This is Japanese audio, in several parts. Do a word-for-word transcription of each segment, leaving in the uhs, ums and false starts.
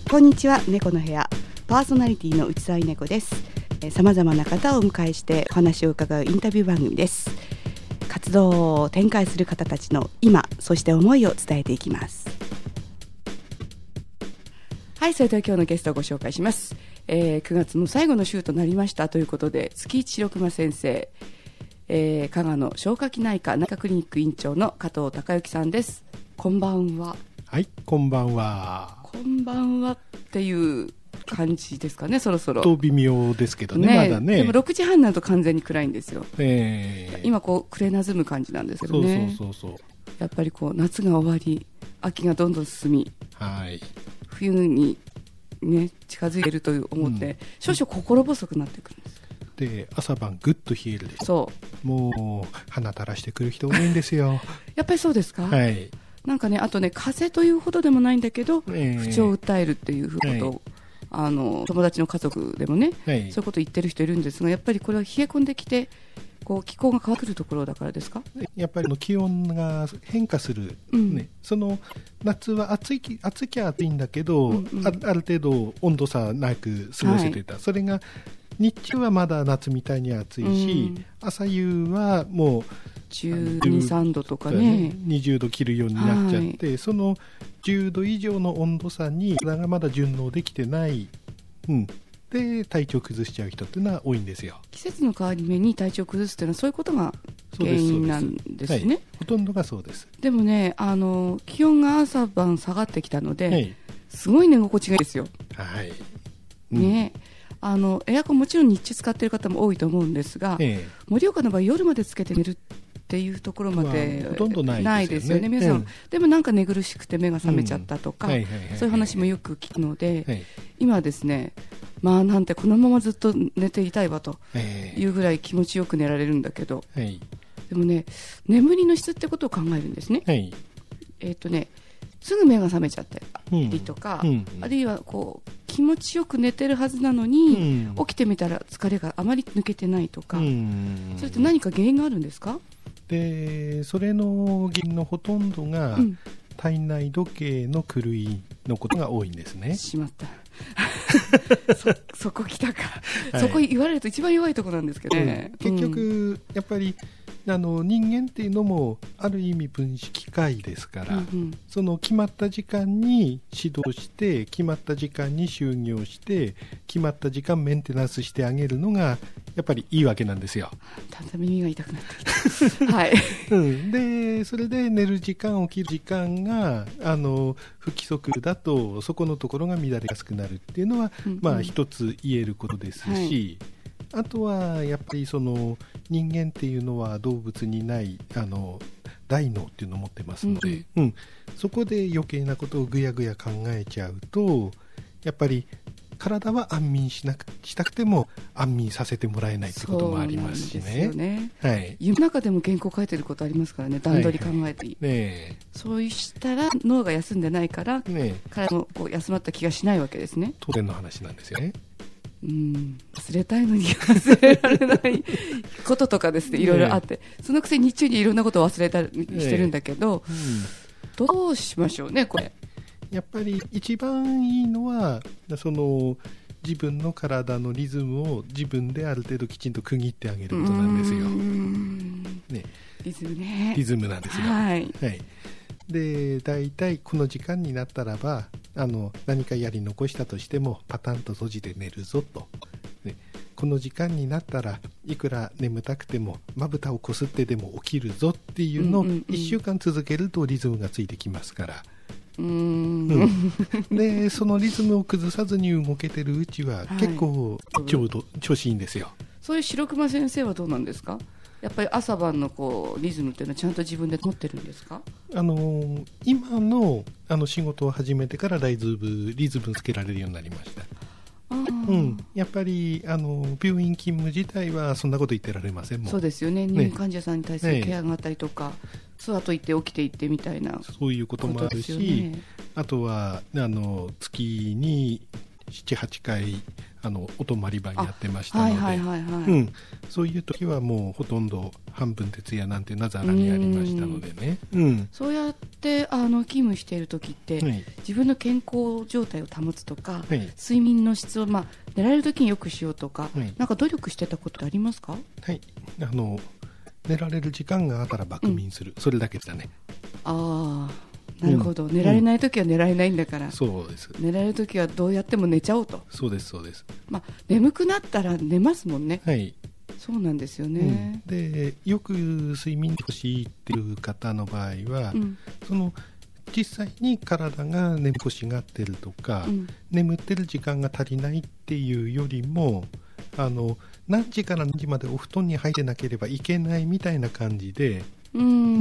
こんにちは、猫の部屋パーソナリティの内沢猫です。さまざまな方をお迎えしてお話を伺うインタビュー番組です。活動を展開する方たちの今、そして思いを伝えていきます。はい、それでは今日のゲストをご紹介します。えー、くがつの最後の週となりましたということで、月一白熊先生、えー、加賀の消化器内科内科クリニック院長の加藤孝之さんです。こんばんは。 はい、こんばんは。 こんばんはっていう感じですかね、そろそろ。 と微妙ですけど ね, ねまだね。 でもろくじはんになると完全に暗いんですよ。 えー、 今こう暮れなずむ感じなんですけどね。 そうそうそうそう。 やっぱりこう夏が終わり、秋がどんどん進み、 はい、 冬にね近づいていると思って、うん、少々心細くなってくるんです。 で朝晩ぐっと冷えるです。 そうもう鼻垂らしてくる人多いんですよ。 やっぱりそうですか。 はい。 なんかね、あとね、風邪というほどでもないんだけど、 えー、 不調を訴えるっていうことを、はい、あの友達の家族でもね、はい、そういうことを言ってる人いるんですが、やっぱりこれは冷え込んできてこう気候が変わってくるところだからですか。 やっぱり気温が変化する、うん、ね、その夏は暑い暑きゃ暑いんだけど、うんうん、あ, ある程度温度差なく過ごせてた、はい、それが日中はまだ夏みたいに暑いし、うん、朝夕はもうじゅうに、さんどとかね、 にじゅうど切るようになっちゃって、はい、そのじゅうど以上の温度差に体がまだ順応できてない、うん、で体調崩しちゃう人っていうのは多いんですよ。 季節の変わり目に体調崩すっていうのはそういうことが原因なんですね。 はい、ほとんどがそうです。 でもね、あの気温が朝晩下がってきたので、はい、すごい寝心地がいいですよ。 はい、 うん、ね、あのエアコンもちろん日中使っている方も多いと思うんですが、ええ、盛岡の場合夜までつけて寝るっていうところまで、まあ、ほとんどないですよね、皆さん、うん、でもなんか寝苦しくて目が覚めちゃったとか、そういう話もよく聞くので、はい、今はですね、まあなんてこのままずっと寝ていたいわというぐらい気持ちよく寝られるんだけど、はい、でもね、眠りの質ってことを考えるんですね。はい、えーとねすぐ目が覚めちゃったりとか、うんうん、あるいはこう気持ちよく寝てるはずなのに、うん、起きてみたら疲れがあまり抜けてないとか、うん、それって何か原因があるんですか。 でそれの原因のほとんどが、うん、体内時計の狂いのことが多いんですね。 しまったそ, そこ来たか、はい、そこ言われると一番弱いところなんですけどね、 うん、結局、うん、やっぱりあの人間っていうのもある意味分子機械ですから、うんうん、その決まった時間に指導して決まった時間に就業して決まった時間メンテナンスしてあげるのがやっぱりいいわけなんですよ。 だんだん耳が痛くなってきた、はい、うん、 でそれで寝る時間起きる時間があの不規則だとそこのところが乱れやすくなるっていうのは、うんうん、まあ一つ言えることですし、はい、あとはやっぱりその人間っていうのは動物にないあの大脳っていうのを持ってますので、うんうん、そこで余計なことをぐやぐや考えちゃうとやっぱり体は安眠しなくしたくても安眠させてもらえないってこともありますしね。そうなんですよね、はい、 夢の中でも原稿書いてることありますからね、段取り考えて、はいはいね、そうしたら脳が休んでないから、ね、体もこう休まった気がしないわけですね。 当然の話なんですよね。 うん、忘れたいのに忘れられないこととかですね、いろいろあって、ね、そのくせに日中にいろんなことを忘れたりしてるんだけど、ね、うん、どうしましょうねこれ。 やっぱり一番いいのはその自分の体のリズムを自分である程度きちんと区切ってあげることなんですよ。うーん、ね、 リズムね、 リズムなんですよ。 はい、 はい、でだいたいこの時間になったらばあの何かやり残したとしてもパタンと閉じて寝るぞと、ね、この時間になったらいくら眠たくてもまぶたをこすってでも起きるぞっていうのをいっしゅうかん続けるとリズムがついてきますから、うーん、うん、でそのリズムを崩さずに動けてるうちは結構ちょうど調子いいんですよ。 そういう白熊先生はどうなんですか。やっぱり朝晩のこうリズムっていうのはちゃんと自分で持ってるんですか。 あの今 の, あの仕事を始めてからリズムリズムつけられるようになりました。うん、やっぱりあの病院勤務自体はそんなこと言ってられませんもん。 そうですよね、入院患者さんに対するケアがあったりとか、ね、そう後行って起きていってみたいなそういうこともあるし、ね、あとはあの月にななはちかいあのお泊まり場にやってましたので、そういう時はもうほとんど半分徹夜なんていうのはざらにありましたのでね、うん、 そうやってあの勤務している時って、はい、自分の健康状態を保つとか、はい、睡眠の質を、まあ、寝られる時によくしようとか、はい、なんか努力してたことありますか？ はい、あの寝られる時間があったら爆眠する、うん、それだけでしたね。 ああ、なるほど、うん、寝られないときは寝られないんだから、うん、 そうです。 寝られるときはどうやっても寝ちゃおうと。 そうですそうです、 まあ、眠くなったら寝ますもんね。 はい、 そうなんですよね、 うん、でよく睡眠欲しいっていう方の場合は、うん、その実際に体が眠欲しがってるとか、うん、眠ってる時間が足りないっていうよりも、あの何時から何時までお布団に入ってなければいけないみたいな感じで、うんうん、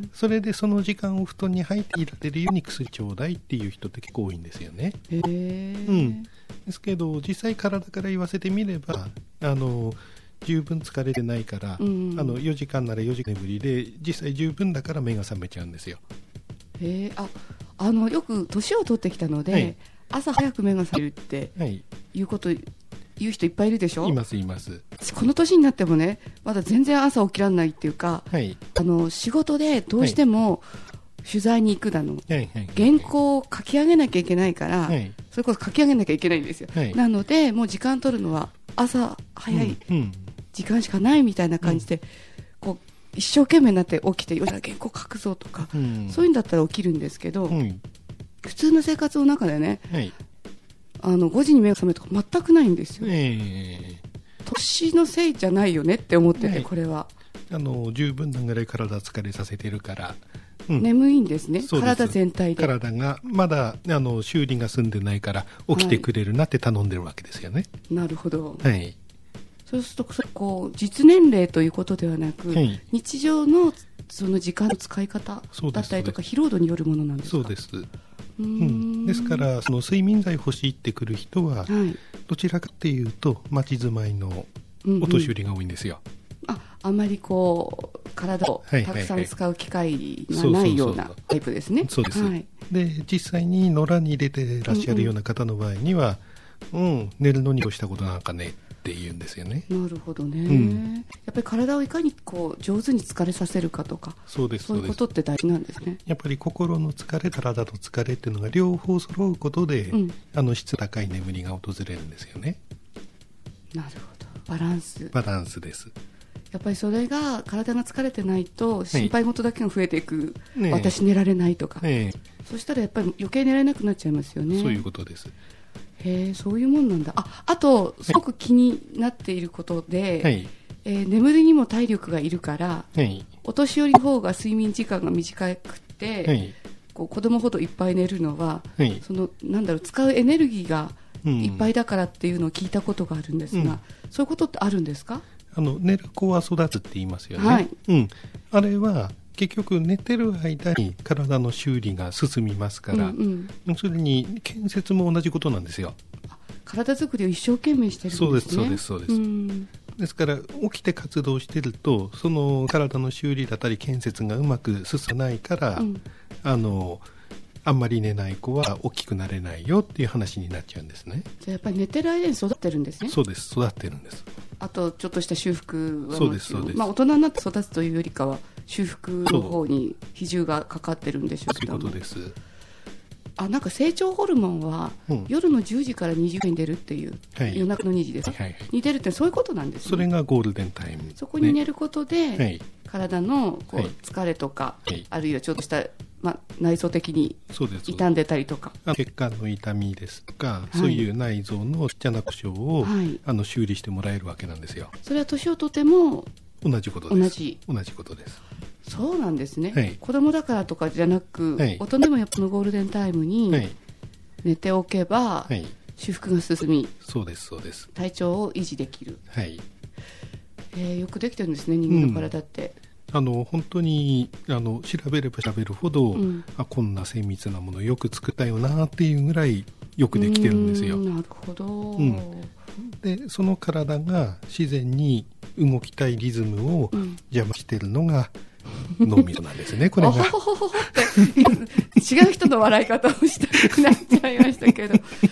それでその時間お布団に入っていられるように薬ちょうだいっていう人って結構多いんですよね。 へー、 うん、ですけど実際体から言わせてみれば、あの十分疲れてないから、うん、あのよじかんならよじかん眠りで実際十分だから目が覚めちゃうんですよ。 へー、あ、あのよく年を取ってきたので、はい、朝早く目が覚めるっていうこと、はい、言う人いっぱいいるでしょ。 いますいます。この年になってもね、まだ全然朝起きられないっていうか、はい、あの仕事でどうしても取材に行くだの、はい、原稿を書き上げなきゃいけないから、はい、それこそ書き上げなきゃいけないんですよ、はい、なのでもう時間取るのは朝早い時間しかないみたいな感じで、うん、こう一生懸命になって起きてよし原稿書くぞとか、うん、そういうんだったら起きるんですけど、うん、普通の生活の中でね、はい、あのごじに目が覚めるとか全くないんですよ、えー、年のせいじゃないよねって思ってて、はい、これはあの十分なぐらい体疲れさせてるから、 うん、眠いんですね。体全体で体がまだあの修理が済んでないから起きてくれるなって頼んでるわけですよね、 はい、なるほど、 はい、 そうするとこう実年齢ということではなく、はい、日常のその時間の使い方だったりとか疲労度によるものなんですか？ そうです。うん、ですからその睡眠剤欲しいってくる人は、はい、どちらかっていうと町住まいのお年寄りが多いんですよ、 うんうん、あ, あまりこう体をたくさん使う機会がないようなタイプですね。 そうです、はい、で実際に野良に入れてらっしゃるような方の場合には、うん、うん、寝るのに越したことなんかねって言うんですよね。 なるほどね、うん、やっぱり体をいかにこう上手に疲れさせるかとか、 そうです、 そういうことって大事なんですね。 やっぱり心の疲れ体の疲れっていうのが両方揃うことで、うん、あの質高い眠りが訪れるんですよね。 なるほど、バランスバランスです。 やっぱりそれが体が疲れてないと心配事だけが増えていく、ね、私寝られないとか、ね、そしたらやっぱり余計寝られなくなっちゃいますよね。 そういうことです。 へえ、そういうもんなんだ。あ、あとすごく気になっていることで、はい、えー、眠りにも体力がいるから、はい、お年寄りの方が睡眠時間が短くて、はい、こう子供ほどいっぱい寝るのは、はい、そのなんだろう、使うエネルギーがいっぱいだからっていうのを聞いたことがあるんですが、うん、そういうことってあるんですか？ あの寝る子は育つって言いますよね、はい、うん、あれは結局寝てる間に体の修理が進みますから、うんうん、それに建設も同じことなんですよ。 体作りを一生懸命してるんですね。 そうですそうですそうです、うん、ですから起きて活動してるとその体の修理だったり建設がうまく進まないから、うん、あのあんまり寝ない子は大きくなれないよっていう話になっちゃうんですね。 じゃあやっぱり寝てる間に育ってるんですね。 そうです、育ってるんです。 あとちょっとした修復はそうですそうです、 まあ、大人になって育つというよりかは修復の方に比重がかかってるんでしょうけども。 そういうことです。 あ、なんか成長ホルモンは夜のじゅうじからにじに出るっていう、はい、夜中のにじです、はいはい、に出るってそういうことなんですね。 それがゴールデンタイム、ね、 そこに寝ることで、はい、体のこう、 はい、 疲れとか、 はい、 あるいはちょっとした、まあ、内臓的に傷んでたりとか、 血管の痛みですとか、はい、そういう内臓のちっちゃな故障を、はい、あの修理してもらえるわけなんですよ。 それは年をとっても同じことです。 同じ同じことです。 そうなんですね、 はい、 子供だからとかじゃなく、はい、大人でもやっぱのゴールデンタイムに、はい、寝ておけば、はい、修復が進み、 そうですそうです、 体調を維持できる、 はい、 えー、よくできてるんですね、人間の体って、 うん、あの本当にあの調べれば調べるほど、うん、あこんな精密なものよく作ったよなっていうぐらいよくできてるんですよ。 なるほど、 うん、でその体が自然に動きたいリズムを邪魔してるのが、うん、脳みそなんですね。これがほほほほって違う人の笑い方をしたくなっちゃいましたけど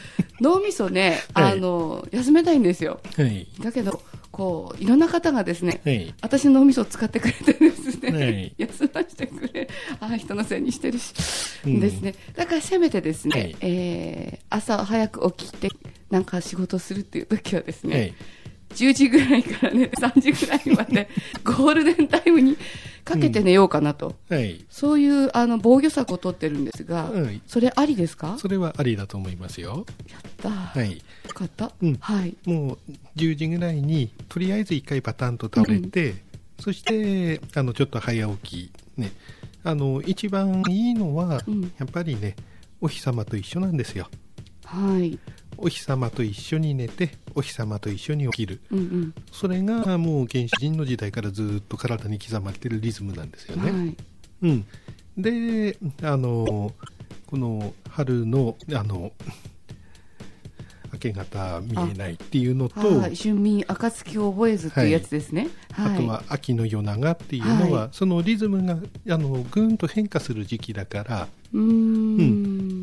脳みそね、 はい、 あの休めたいんですよ、 はい、 だけどこういろんな方がですね、 はい、 私の脳みそを使ってくれてですね、 はい、 休ませてくれ、ああ人のせいにしてるし、 うん、 ですね、だからせめてですね、 はい、 えー、朝早く起きてなんか仕事するっていう時はですね、 はい、 じゅうじぐらいからねさんじぐらいまでゴールデンタイムにかけて寝ようかなと、 うん、はい、 そういうあの防御策を取ってるんですが、はい、それありですか？ それはありだと思いますよ。 やった、 はい、 よかった、 うん、 はい、 もうじゅうじぐらいにとりあえずいっかいパタンと倒れて、うん、そしてあのちょっと早起き、ね、あの一番いいのは、うん、やっぱりねお日様と一緒なんですよ。 はい、 お日様と一緒に寝てお日様と一緒に起きる、 うんうん、 それがもう原始人の時代からずっと体に刻まれているリズムなんですよね、はい、うん、であのこの春のあの明け方見えないっていうのと、 はい、春眠暁を覚えずっていうやつですね、 はいはい、あとは秋の夜長っていうのは、はい、そのリズムがあのぐんと変化する時期だからうーん、 うん、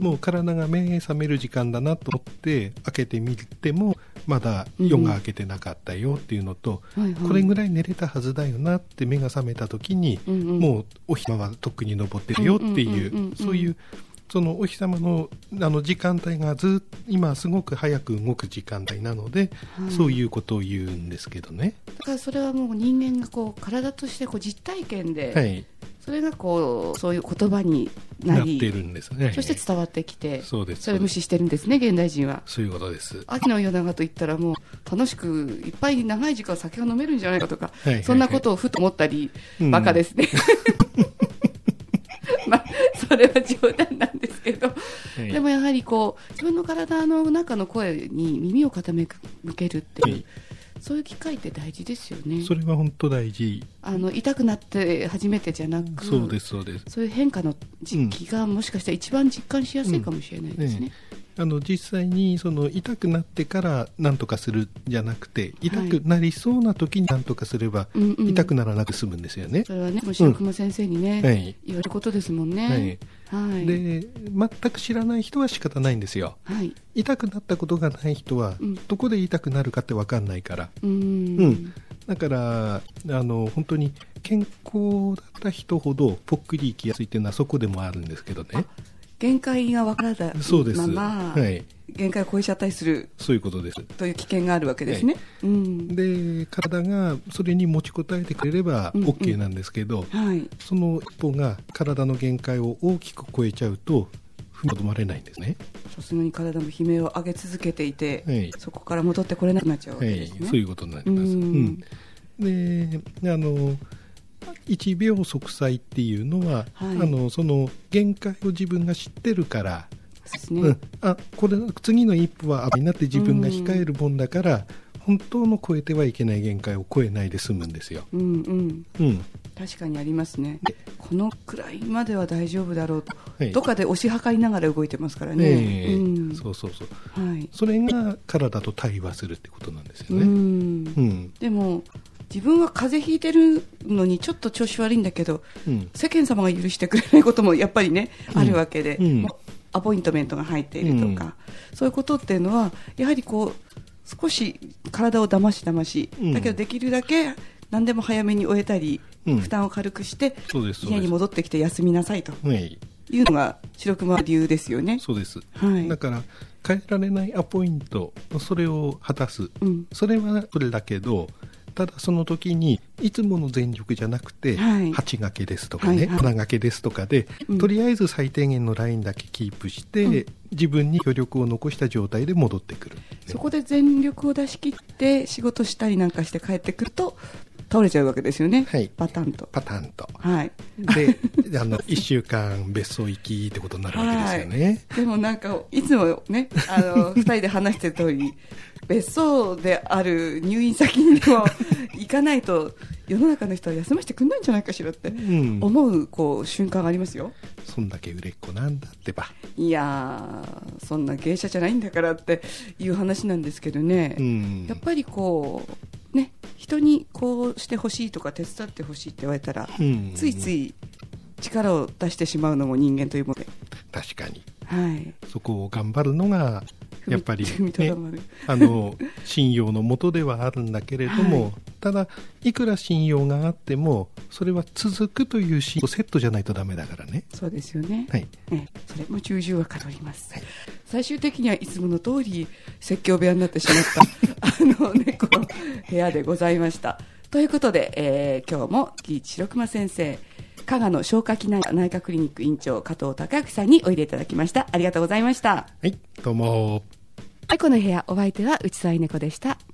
もう体が目覚める時間だなと思って開けてみてもまだ夜が明けてなかったよっていうのと、うんはいはい、これぐらい寝れたはずだよなって目が覚めた時に、うんうん、もうお日様はとっくに昇ってるよっていうそういうそのお日様のあの時間帯がずっと今すごく早く動く時間帯なので、はい、そういうことを言うんですけどね。 だからそれはもう人間がこう体としてこう実体験で、 はい、 それがこうそういう言葉になりなってるんですね。 そして伝わってきて、 そうです、 それを無視してるんですね現代人は。 そういうことです。 秋の夜長といったらもう楽しくいっぱい長い時間酒が飲めるんじゃないかとか、 はいはいはい、 そんなことをふと思ったり、うん、バカですねまあそれは冗談なんですけど、はい、でもやはりこう自分の体の中の声に耳を傾けるっていう、はい、そういう機会って大事ですよね。 それは本当大事。 あの痛くなって初めてじゃなく、 そうですそうです。 そういう変化の時期がもしかしたら一番実感しやすいかもしれないですね、うんね、 あの実際にその痛くなってから何とかするじゃなくて痛くなりそうな時に何とかすれば、はい、痛くならなく済むんですよね、 それはね白熊先生にね、 うんはい、 言われることですもんね、 はいはい、で全く知らない人は仕方ないんですよ、はい、痛くなったことがない人は、うん、どこで痛くなるかって分かんないから、うんうん、だからあの本当に健康だった人ほどぽっくりいきやすいっていうのはそこでもあるんですけどね。 限界が分からないまま、はい、限界を超えちゃったりする、 そういうことですという危険があるわけですね、はいうん、 で体がそれに持ちこたえてくれれば OK なんですけど、 うんうんはい、 その一歩が体の限界を大きく超えちゃうと踏みとどまれないんですね。 さすがに体も悲鳴を上げ続けていて、はい、そこから戻ってこれなくなっちゃうわけですね、 はい、そういうことになります、うんうん、であのいちびょう息災っていうのは、はい、あのその限界を自分が知ってるからですね、 うん、あこれ次の一歩は危ないなって自分が控えるもんだから、本当の超えてはいけない限界を超えないで済むんですよ、 うんうんうん、確かにありますね。このくらいまでは大丈夫だろうと、はい、どっかで押し量りながら動いてますからね、 えーうん、そうそうそう、はい、それが体と対話するってことなんですよね、うんうん、でも自分は風邪ひいてるのにちょっと調子悪いんだけど、うん、世間様が許してくれないこともやっぱりね、うん、あるわけで、うん、アポイントメントが入っているとか、うん、そういうことっていうのはやはりこう少し体をだましだまし、うん、だけどできるだけ何でも早めに終えたり、うん、負担を軽くして家に戻ってきて休みなさいというのが白熊流ですよね。 そうです、 はい、 だから変えられないアポイント、それを果たす、うん、それはそれだけど、ただその時にいつもの全力じゃなくて、はい、はち掛けですとかね、はいはい、なな掛けですとかで、うん、とりあえず最低限のラインだけキープして、うん、自分に余力を残した状態で戻ってくる、ね、 そこで全力を出し切って仕事したりなんかして帰ってくると倒れちゃうわけですよね、はい、パタンとパタンと、 はい、 であのいっしゅうかん別荘行きってことになるわけですよね、 はい、でもなんかいつもねあのふたりで話してる通り別荘である入院先にも行かないと世の中の人は休ませてくんないんじゃないかしらって思う、こう瞬間がありますよ。 そんだけ売れっ子なんだってば。 いやーそんな芸者じゃないんだからっていう話なんですけどね、うん、やっぱりこうね人にこうしてほしいとか手伝ってほしいって言われたら、うん、ついつい力を出してしまうのも人間というもので、 確かに、 はい、 そこを頑張るのがやっぱり、ね、あの信用のもとではあるんだけれども、はい、ただいくら信用があってもそれは続くという信用セットじゃないとダメだからね。 そうですよね、 はい、 ね、それも重々はかどります、はい、最終的にはいつもの通り説教部屋になってしまったあの猫の部屋でございました。ということで、えー、今日も木内白熊先生、加賀の消化器内科クリニック院長加藤孝明さんにおいでいただきました。ありがとうございました。 はい、どうも。 はい、この部屋お相手は内沢猫でした。